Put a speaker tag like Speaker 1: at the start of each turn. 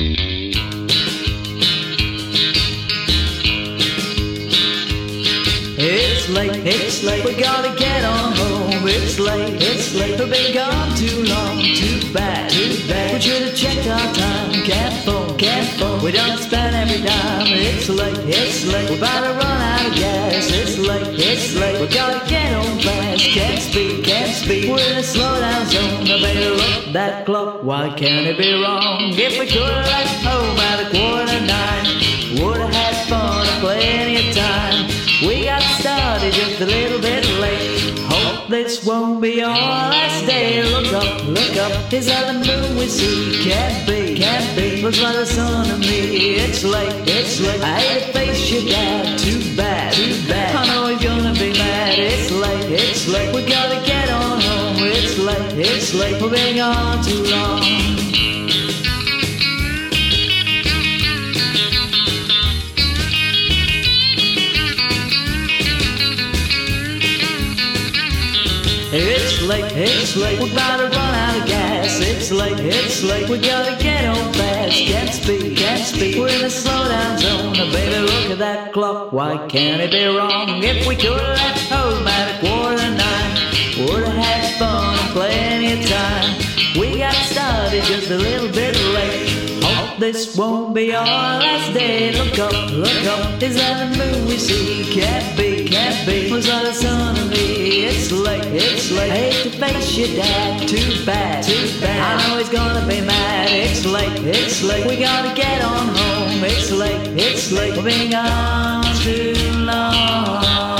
Speaker 1: It's late, we gotta get on home. It's late, we've been gone too long. Too bad, we should have checked our time. Can't phone, we don't spend every dime. It's late, we're about to run out of gas. It's late, we gotta get home fast. Can't speak, we're in a slow down zone. I better look that clock, why can't it be wrong? If we could've left home at 8:45, would've had fun and plenty of time. We got started just a little bit late. Hope this won't be our last day. Look up, is that the moon we see? Can't be, looks like the sun to me. It's late, I hate to face your dad. Too bad, I know he's gonna be mad. It's late, we gotta get on home. It's late, we've been gone too long. It's late, we're about to run out of gas. It's late, we gotta get home fast. Can't speak, we're in a slow down zone. Now baby, look at that clock, why can't it be wrong? If we could've left home at 8:45, would've had fun and plenty of time. We got started just a little bit late. Hope this won't be our last day. Look up, is that the moon we see? Can't be, was that the sun to me? It's late, I hate to face your dad. Too bad, I know he's gonna be mad. It's late, we gotta get on home. It's late, we've been gone too long.